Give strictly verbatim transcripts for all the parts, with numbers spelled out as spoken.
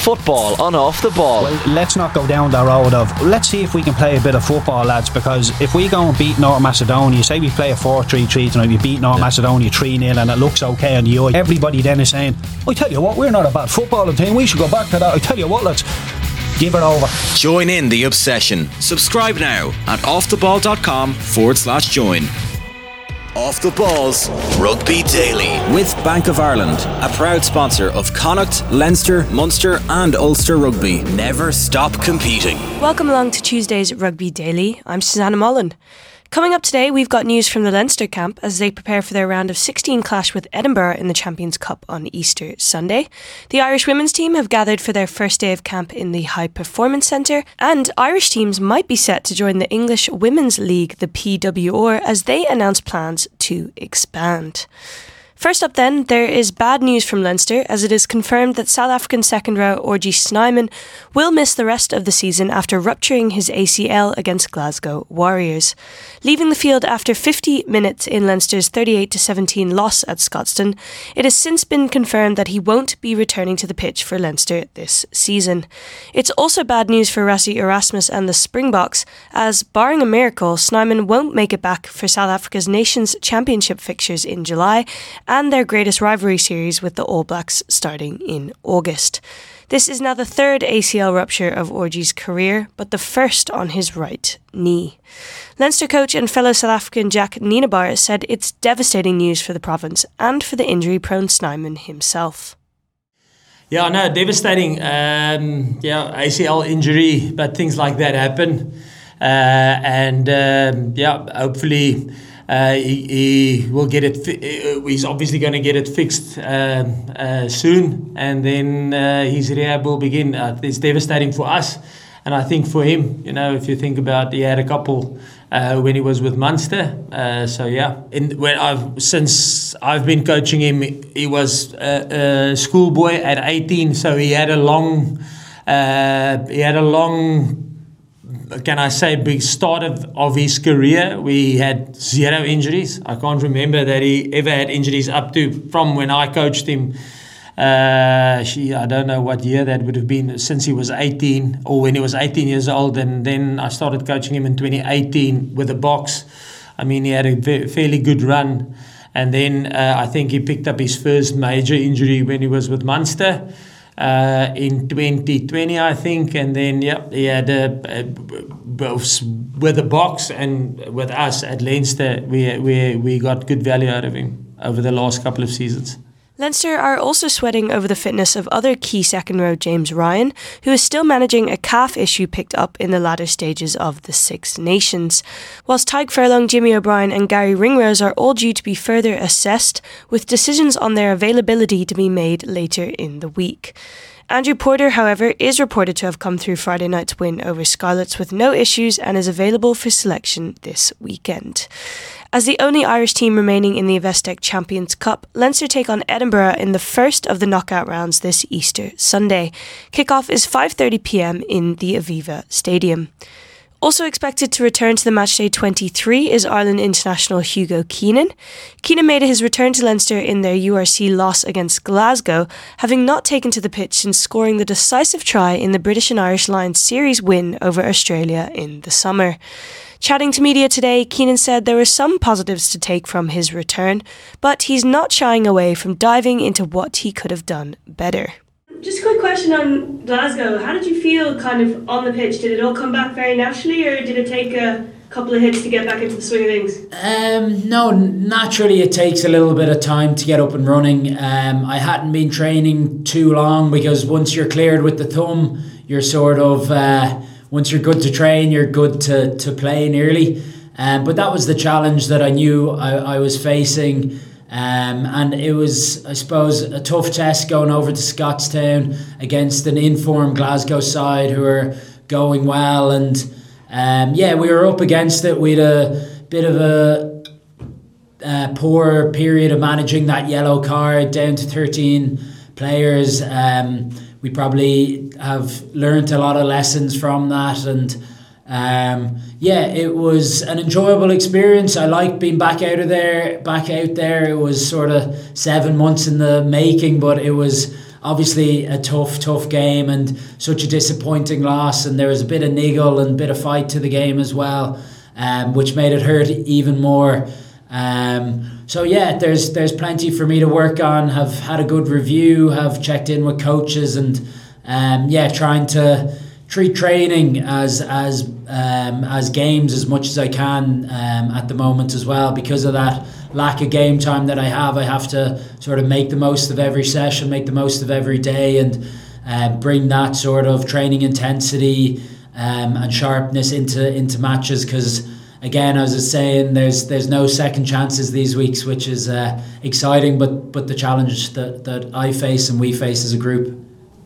Football on Off the Ball. Well, let's not go down the road of let's see if we can play a bit of football, lads, because if we go and beat North Macedonia, say we play a four three three tonight, we beat North yeah. Macedonia three nil and it looks okay on the eye, everybody then is saying, I tell you what, we're not a bad footballing team, we should go back to that. I tell you what, let's give it over. Join in the obsession. Subscribe now at offtheball.com forward slash join. Off the Ball's Rugby Daily with Bank of Ireland, a proud sponsor of Connacht, Leinster, Munster and Ulster Rugby. Never stop competing. Welcome along to Tuesday's Rugby Daily. I'm Susanna Mullen. Coming up today, we've got news from the Leinster camp as they prepare for their round of sixteen clash with Edinburgh in the Champions Cup on Easter Sunday. The Irish women's team have gathered for their first day of camp in the High Performance Centre, and Irish teams might be set to join the English Women's League, the P W R, as they announce plans to expand. First up then, there is bad news from Leinster as it is confirmed that South African second row Orji Snyman will miss the rest of the season after rupturing his A C L against Glasgow Warriors. Leaving the field after fifty minutes in Leinster's thirty-eight to seventeen loss at Scotstoun, it has since been confirmed that he won't be returning to the pitch for Leinster this season. It's also bad news for Rassie Erasmus and the Springboks as, barring a miracle, Snyman won't make it back for South Africa's Nations Championship fixtures in July and their greatest rivalry series with the All Blacks starting in August. This is now the third A C L rupture of Orji's career, but the first on his right knee. Leinster coach and fellow South African Jack Nienaber said it's devastating news for the province and for the injury-prone Snyman himself. Yeah, no, devastating. Um, yeah, A C L injury, but things like that happen. Uh, and um, yeah, hopefully uh, he, he will get it. Fi- he's obviously going to get it fixed uh, uh, soon, and then uh, his rehab will begin. Uh, it's devastating for us, and I think for him. You know, if you think about, he had a couple uh, when he was with Munster. Uh, so yeah, in, when I've since I've been coaching him, he was a, a schoolboy at eighteen, so he had a long, uh, he had a long. Can I say big start of, of his career? We had zero injuries. I can't remember that he ever had injuries up to from when I coached him. Uh, she, I don't know what year that would have been, since he was eighteen or when he was eighteen years old. And then I started coaching him in twenty eighteen with the Boks. I mean, he had a ve- fairly good run. And then uh, I think he picked up his first major injury when he was with Munster. Uh, in twenty twenty, I think, and then yeah, he had a, a, both with the Boks and with us at Leinster, we we we got good value out of him over the last couple of seasons. Leinster are also sweating over the fitness of other key second row James Ryan, who is still managing a calf issue picked up in the latter stages of the Six Nations. Whilst Tadhg Furlong, Jimmy O'Brien and Gary Ringrose are all due to be further assessed, with decisions on their availability to be made later in the week. Andrew Porter, however, is reported to have come through Friday night's win over Scarlets with no issues and is available for selection this weekend. As the only Irish team remaining in the Investec Champions Cup, Leinster take on Edinburgh in the first of the knockout rounds this Easter Sunday. Kickoff is five thirty p.m. in the Aviva Stadium. Also expected to return to the matchday twenty-three is Ireland international Hugo Keenan. Keenan made his return to Leinster in their U R C loss against Glasgow, having not taken to the pitch since scoring the decisive try in the British and Irish Lions series win over Australia in the summer. Chatting to media today, Keenan said there were some positives to take from his return, but he's not shying away from diving into what he could have done better. Just a quick question on Glasgow. How did you feel kind of on the pitch? Did it all come back very naturally, or did it take a couple of hits to get back into the swing of things? Um, no, naturally it takes a little bit of time to get up and running. Um, I hadn't been training too long because once you're cleared with the thumb, you're sort of... Uh, Once you're good to train, you're good to, to play nearly. Um, but that was the challenge that I knew I, I was facing. Um, and it was, I suppose, a tough test going over to Scottstown against an informed Glasgow side who are going well. And um, yeah, we were up against it. We had a bit of a, a poor period of managing that yellow card down to thirteen players. Um, We probably have learnt a lot of lessons from that, and um, yeah, it was an enjoyable experience. I liked being back out of there, back out there. It was sort of seven months in the making, but it was. obviously a tough, tough game and such a disappointing loss. And there was a bit of niggle and a bit of fight to the game as well, um, which made it hurt even more. Um, so yeah, there's there's plenty for me to work on. Have had a good review, have checked in with coaches, and um, yeah, trying to treat training as as um, as games as much as I can um, at the moment as well. Because of that lack of game time that I have, I have to sort of make the most of every session, make the most of every day, and uh, bring that sort of training intensity um, and sharpness into into matches. Because again, as I was saying, there's there's no second chances these weeks, which is uh, exciting, but but the challenge that, that I face and we face as a group.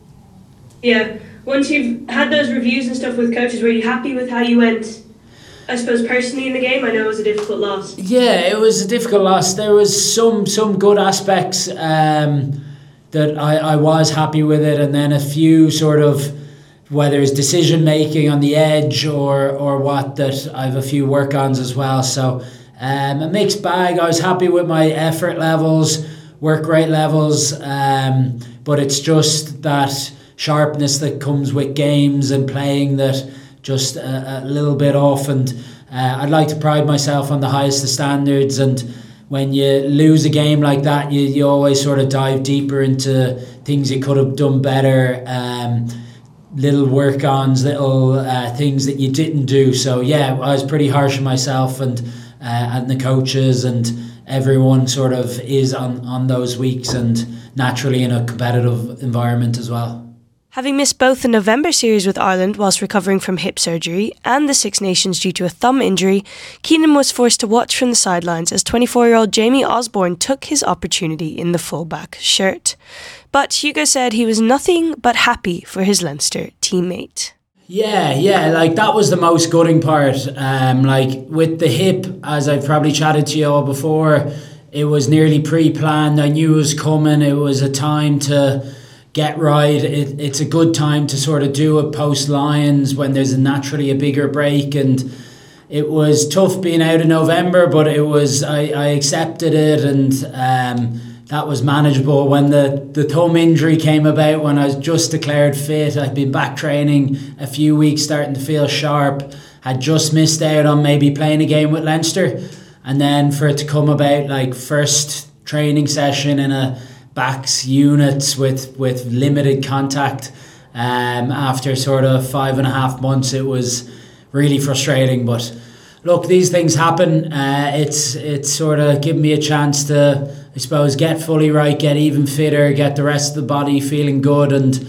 Yeah. Once you've had those reviews and stuff with coaches, were you happy with how you went, I suppose, personally in the game? I know it was a difficult loss. Yeah, it was a difficult loss. There was some some good aspects um, that I, I was happy with it, and then a few sort of, whether it's decision making on the edge or or what, that I have a few work-ons as well. So um, a mixed bag. I was happy with my effort levels, work rate levels, um, but it's just that sharpness that comes with games and playing that just a, a little bit off. And uh, I'd like to pride myself on the highest of standards, and when you lose a game like that, you, you always sort of dive deeper into things you could have done better, um, little work-ons, little uh, things that you didn't do. So yeah, I was pretty harsh on myself, and uh, and the coaches and everyone sort of is on, on those weeks, and naturally in a competitive environment as well. Having missed both the November series with Ireland whilst recovering from hip surgery and the Six Nations due to a thumb injury, Keenan was forced to watch from the sidelines as twenty-four-year-old Jamie Osborne took his opportunity in the fullback shirt. But Hugo said he was nothing but happy for his Leinster teammate. Yeah, yeah, like that was the most gutting part. Um, like with the hip, as I've probably chatted to you all before, it was nearly pre-planned. I knew it was coming. It was a time to get right. It, it's a good time to sort of do it post Lions when there's a naturally a bigger break, and it was tough being out in November, but it was I, I accepted it, and um, that was manageable. When the, the thumb injury came about, when I was just declared fit, I'd been back training a few weeks, starting to feel sharp, had just missed out on maybe playing a game with Leinster, and then for it to come about, like first training session in a backs units with with limited contact um, after sort of five and a half months, it was really frustrating. But look, these things happen. Uh, it's it's sort of given me a chance to, I suppose, get fully right, get even fitter, get the rest of the body feeling good, and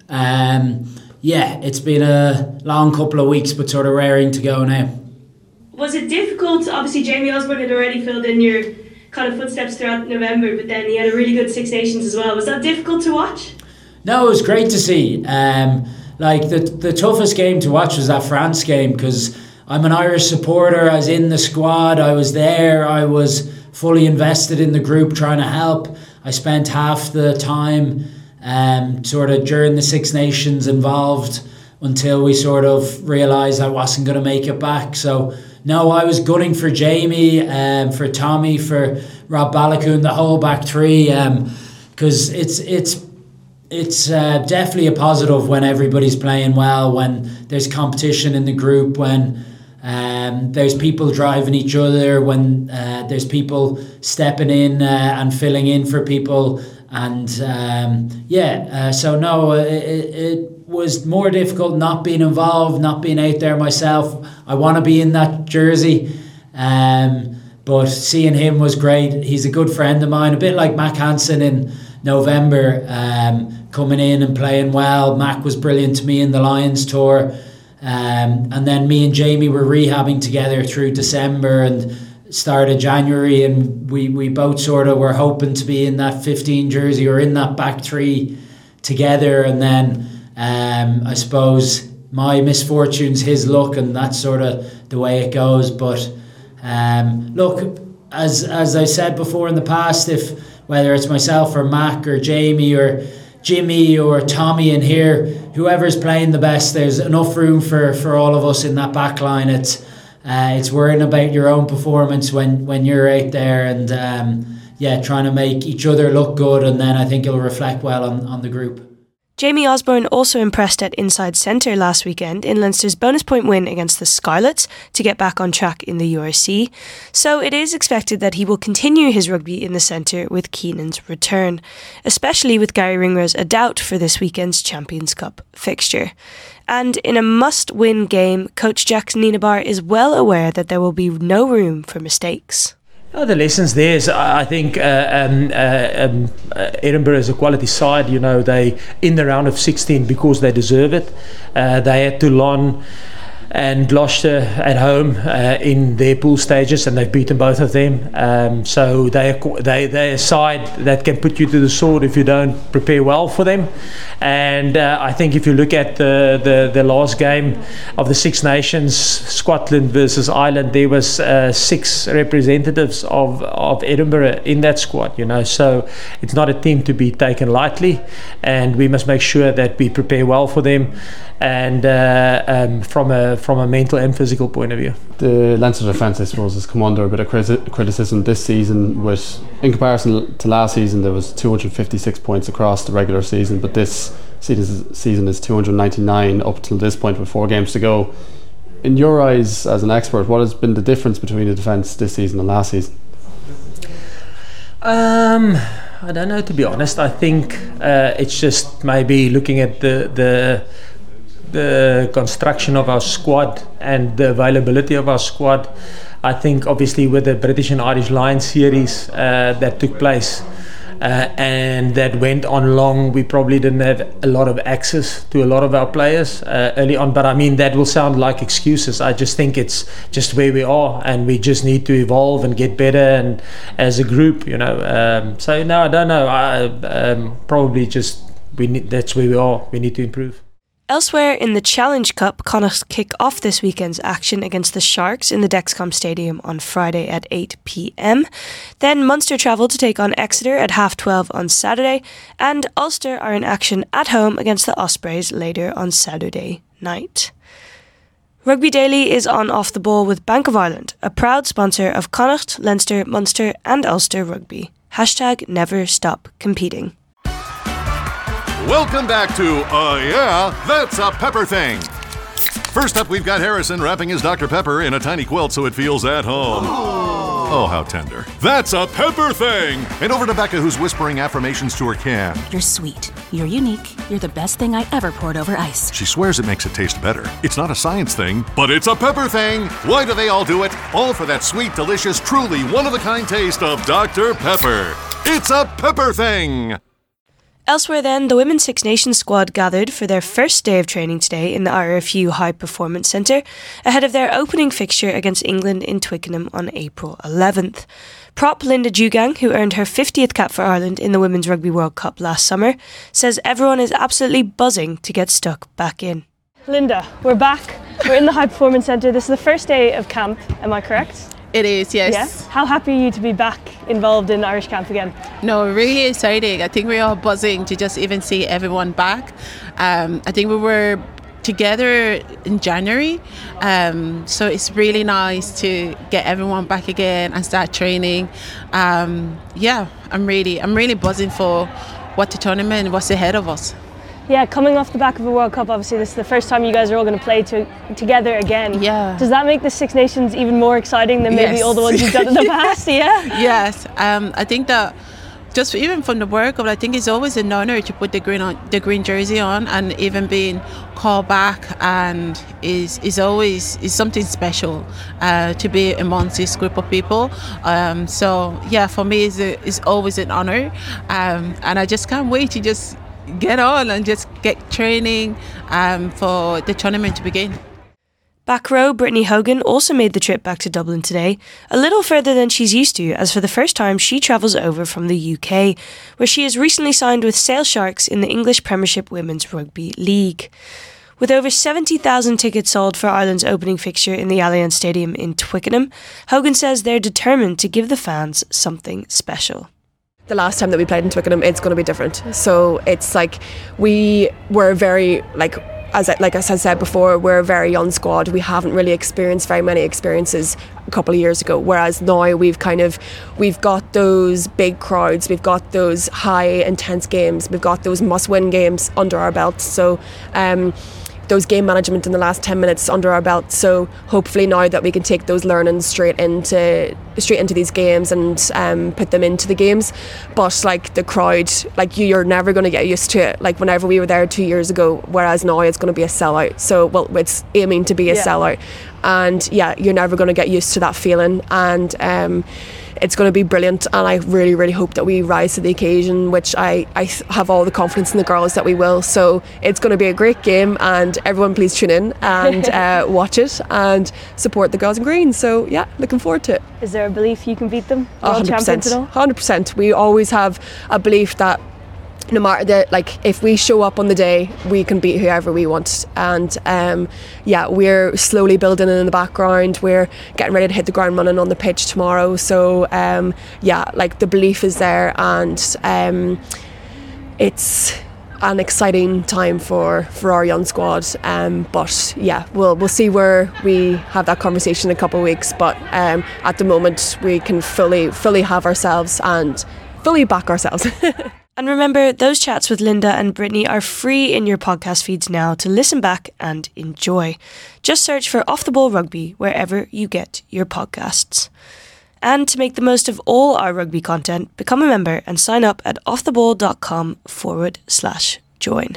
um, yeah, it's been a long couple of weeks, but sort of raring to go now. Was it difficult? Obviously, Jamie Osborne had already filled in your kind of footsteps throughout November, but then he had a really good Six Nations as well. Was that difficult to watch? No, it was great to see. Um, like the the toughest game to watch was that France game, because I'm an Irish supporter. I was in the squad. I was there. I was fully invested in the group, trying to help. I spent half the time um, sort of during the Six Nations involved until we sort of realised I wasn't going to make it back. So no, I was gunning for Jamie, um, for Tommy, for Rob Baloucoune, the whole back three, because um, it's it's it's uh, definitely a positive when everybody's playing well, when there's competition in the group, when um, there's people driving each other, when uh, there's people stepping in uh, and filling in for people, and um, yeah, uh, so no, it, it was more difficult not being involved, not being out there myself. I want to be in that jersey, um, but seeing him was great. He's a good friend of mine, a bit like Mac Hansen in November, um, coming in and playing well. Mac was brilliant to me in the Lions tour, um, and then me and Jamie were rehabbing together through December and start of January, and we, we both sort of were hoping to be in that fifteen jersey or in that back three together, and then um, I suppose my misfortunes, his luck, and that's sort of the way it goes. But um, look, as as I said before in the past, if whether it's myself or Mac or Jamie or Jimmy or Tommy in here, whoever's playing the best, there's enough room for, for all of us in that back line. It's uh, it's worrying about your own performance when, when you're out there, and um, yeah, trying to make each other look good, and then I think it'll reflect well on, on the group. Jamie Osborne also impressed at inside centre last weekend in Leinster's bonus point win against the Scarlets to get back on track in the U R C, so it is expected that he will continue his rugby in the centre with Keenan's return, especially with Gary Ringrose a doubt for this weekend's Champions Cup fixture. And in a must-win game, coach Jackson Nienaber is well aware that there will be no room for mistakes. Oh, the lessons there is, I think, uh, um, uh, um, uh, Edinburgh is a quality side. You know, they in the round of sixteen because they deserve it. Uh, they had Toulon and Gloucester at home uh, in their pool stages, and they've beaten both of them. Um, so they they they're a side that can put you to the sword if you don't prepare well for them. And uh, I think if you look at the, the the last game of the Six Nations, Scotland versus Ireland, there was uh, six representatives of of Edinburgh in that squad. You know, so it's not a team to be taken lightly, and we must make sure that we prepare well for them, and uh, um, from a from a mental and physical point of view. The Leinster defence, I suppose, has come under a bit of criti- criticism this season. With, in comparison to last season, there was two hundred fifty-six points across the regular season, but this season, season is two hundred ninety-nine up till this point with four games to go. In your eyes, as an expert, what has been the difference between the defence this season and last season? Um, I don't know, to be honest. I think uh, it's just maybe looking at the the the construction of our squad and the availability of our squad. I think obviously with the British and Irish Lions series uh, that took place uh, and that went on long, we probably didn't have a lot of access to a lot of our players uh, early on. But I mean, that will sound like excuses. I just think it's just where we are, and we just need to evolve and get better, and as a group, you know. Um, so no, I don't know. I um, probably just we need, that's where we are. We need to improve. Elsewhere in the Challenge Cup, Connacht kick off this weekend's action against the Sharks in the Dexcom Stadium on Friday at eight p.m. Then Munster travel to take on Exeter at half twelve on Saturday, and Ulster are in action at home against the Ospreys later on Saturday night. Rugby Daily is on Off the Ball with Bank of Ireland, a proud sponsor of Connacht, Leinster, Munster and Ulster Rugby. Hashtag never stop competing. Welcome back to Uh Yeah, That's a Pepper Thing. First up, we've got Harrison wrapping his Doctor Pepper in a tiny quilt so it feels at home. Oh, how tender. That's a Pepper Thing! And over to Becca, who's whispering affirmations to her can. You're sweet. You're unique. You're the best thing I ever poured over ice. She swears it makes it taste better. It's not a science thing, but it's a pepper thing. Why do they all do it? All for that sweet, delicious, truly one-of-a-kind taste of Doctor Pepper. It's a Pepper Thing! Elsewhere then, the Women's Six Nations squad gathered for their first day of training today in the R F U High Performance Centre, ahead of their opening fixture against England in Twickenham on April eleventh. Prop Linda Dugang, who earned her fiftieth cap for Ireland in the Women's Rugby World Cup last summer, says everyone is absolutely buzzing to get stuck back in. Linda, we're back. We're in the High Performance Centre. This is the first day of camp, am I correct? It is, yes. Yeah? How happy are you to be back involved in Irish camp again? No, really exciting. I think we're all buzzing to just even see everyone back. Um, I think we were together in January, um, so it's really nice to get everyone back again and start training. Um, yeah, I'm really, I'm really buzzing for what the tournament, what's ahead of us. Yeah, coming off the back of a World Cup, obviously this is the first time you guys are all going to play to, together again. Yeah. Does that make the Six Nations even more exciting than maybe yes. all the ones you've done in the past? Yeah. Yes, um, I think that just even from the World Cup, I think it's always an honour to put the green on, the green jersey on, and even being called back, and is is always is something special uh, to be amongst this group of people. Um, so yeah, for me, it's, a, it's always an honour, um, and I just can't wait to just get on and just get training um, for the tournament to begin. Back row, Brittany Hogan also made the trip back to Dublin today, a little further than she's used to, as for the first time she travels over from the U K, where she has recently signed with Sale Sharks in the English Premiership Women's Rugby League. With over seventy thousand tickets sold for Ireland's opening fixture in the Allianz Stadium in Twickenham, Hogan says they're determined to give the fans something special. The last time that we played in Twickenham, it's going to be different. So it's like we were very like as I, like as I said before, we're a very young squad. We haven't really experienced very many experiences a couple of years ago, whereas now we've kind of we've got those big crowds, we've got those high intense games, we've got those must-win games under our belts. So um, those game management in the last ten minutes under our belt. So hopefully now that we can take those learnings straight into straight into these games and um, put them into the games. But like the crowd, like you, you're never going to get used to it. Like whenever we were there two years ago, whereas now it's going to be a sellout. So well, it's aiming to be a yeah. sellout, and yeah, you're never going to get used to that feeling. And um, it's going to be brilliant, and I really really hope that we rise to the occasion, which I, I have all the confidence in the girls that we will. So it's going to be a great game, and everyone please tune in and uh, watch it and support the girls in green. So yeah, looking forward to it. Is there a belief you can beat them, world one hundred percent, champions at all? one hundred percent. We always have a belief that no matter the, like if we show up on the day, we can beat whoever we want. And um, yeah, we're slowly building it in the background. We're getting ready to hit the ground running on the pitch tomorrow. So um, yeah, like the belief is there, and um, it's an exciting time for, for our young squad. Um, but yeah, we'll we'll see where we have that conversation in a couple of weeks. But um, at the moment, we can fully fully have ourselves and fully back ourselves. And remember, those chats with Linda and Brittany are free in your podcast feeds now to listen back and enjoy. Just search for Off the Ball Rugby wherever you get your podcasts. And to make the most of all our rugby content, become a member and sign up at offtheball.com forward slash join.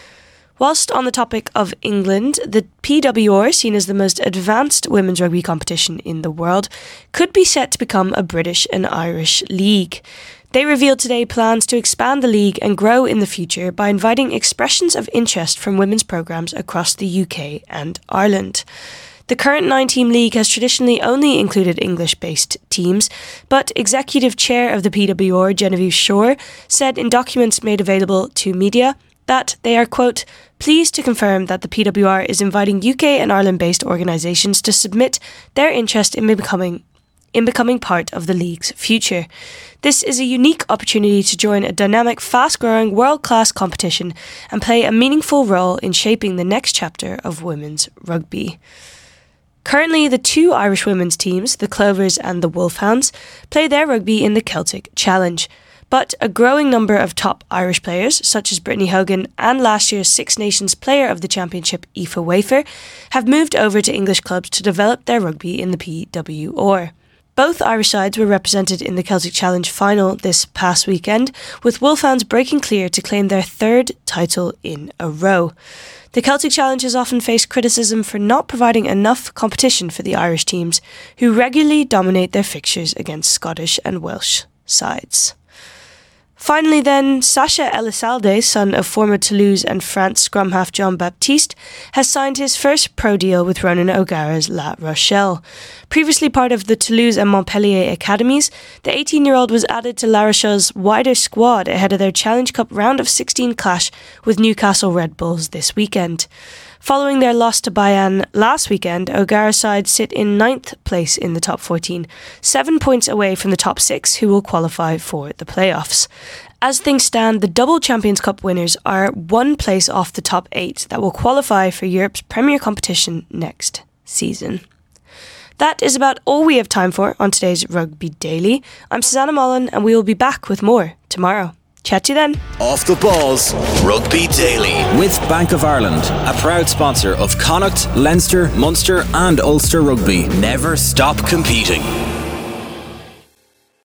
Whilst on the topic of England, the P W R, seen as the most advanced women's rugby competition in the world, could be set to become a British and Irish league. They revealed today plans to expand the league and grow in the future by inviting expressions of interest from women's programmes across the U K and Ireland. The current nine-team league has traditionally only included English-based teams, but Executive Chair of the P W R, Genevieve Shore, said in documents made available to media that they are, quote, pleased to confirm that the P W R is inviting U K and Ireland-based organisations to submit their interest in becoming in becoming part of the league's future. This is a unique opportunity to join a dynamic, fast-growing, world-class competition and play a meaningful role in shaping the next chapter of women's rugby. Currently, the two Irish women's teams, the Clovers and the Wolfhounds, play their rugby in the Celtic Challenge. But a growing number of top Irish players, such as Brittany Hogan and last year's Six Nations Player of the Championship, Aoife Wafer, have moved over to English clubs to develop their rugby in the P W R. Both Irish sides were represented in the Celtic Challenge final this past weekend, with Wolfhounds breaking clear to claim their third title in a row. The Celtic Challenge has often faced criticism for not providing enough competition for the Irish teams, who regularly dominate their fixtures against Scottish and Welsh sides. Finally then, Sacha Elisalde, son of former Toulouse and France scrum half John Baptiste, has signed his first pro deal with Ronan O'Gara's La Rochelle. Previously part of the Toulouse and Montpellier academies, the eighteen-year-old was added to La Rochelle's wider squad ahead of their Challenge Cup round of sixteen clash with Newcastle Red Bulls this weekend. Following their loss to Bayern last weekend, O'Gara's side sit in ninth place in the top fourteen, seven points away from the top six who will qualify for the playoffs. As things stand, the double Champions Cup winners are one place off the top eight that will qualify for Europe's premier competition next season. That is about all we have time for on today's Rugby Daily. I'm Susanna Mullen, and we will be back with more tomorrow. Chat to you then. Off the Balls Rugby Daily with Bank of Ireland, a proud sponsor of Connacht, Leinster, Munster and Ulster Rugby. Never stop competing.